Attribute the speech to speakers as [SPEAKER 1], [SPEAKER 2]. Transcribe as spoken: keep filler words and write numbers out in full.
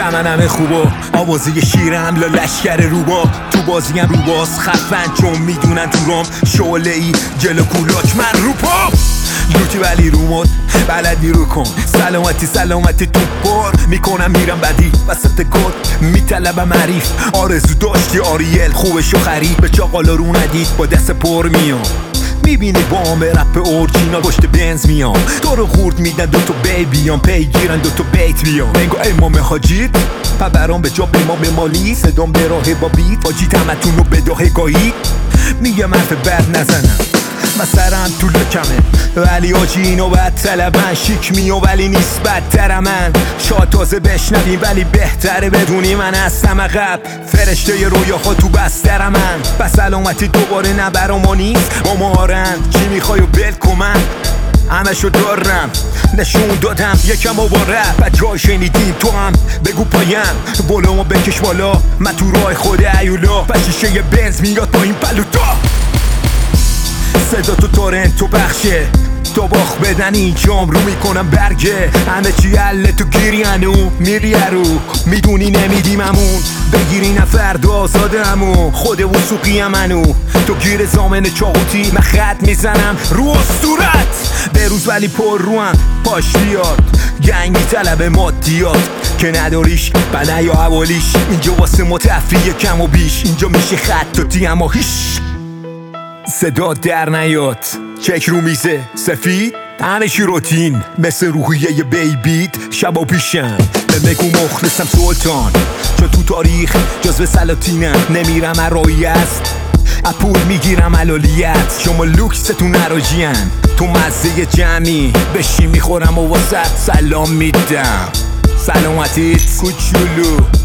[SPEAKER 1] جمن همه خوبا آوازه شیرم لا لشکر روبا تو بازیم روباز خفن چون میدونن تو رام شعله ای جلو کولاک من رو پا لوتی ولی رو مد بلدی رو کن سلامتی سلامتی تو بار میکنم میرم بدی وسط گد میطلبم عریف آرزو داشتی آریل خوبشو خرید به چاقالا رو ندید با دست پر میام میبینی با هم به رپ اورجینال پشت بنز میام تو رو خورد میدن دوتا بیبیام پیگیرن دوتا بیت بیام منگو امام حاجید پا برام به جا امام مالی صدام به راه با بیت حاجید همتون رو به داه گاهید میگم حرف بد نزنم و سرم تو لکمه ولی آجی اینو بد طلبن شیک میو ولی نیست بدتر من شاید تازه بشنویم ولی بهتره بدونی من هستم عقب فرشته ی رویاها تو بستر من پس سلامتی دوباره نبرام و نیست با مارن چی میخوای و بل کن همشو دارم نشون دادم یکم و با رپ بچه شنیدیم تو هم بگو پایم بولو ما بکش بالا من تو راه خود ایولا و شیشه ی بنز میاد با این پلوتا صدا تو تورنتو بخشه تو باخ بدن اینجام رو میکنم برگه همه چی حله تو گیری هنو میری رو میدونی نمیدیم همون بگیری نفرد آزاده همون خود وسوقی هم منو تو گیر زامن چاقوتی من خط میزنم رو صورت به روز ولی پر رو هم پاش بیاد گنگ میطلب مادیات که نداریش بله یا حوالیش اینجا واسه متفریه کم و بیش اینجا میشه خطاتی اما هیش صدا در نیاد چک رو میزه سفید همشی روتین مثل روحیه ی بیبیت شبا پیشم به مگو مخلصم سلطان چون تو تاریخ جزو سلاطینم نمیرم ارایی است اپول میگیرم علالیت شما لوکستون نراجین تو مزه جمعی بشی میخورم و واسط سلام میدم سلامتیت کوچولو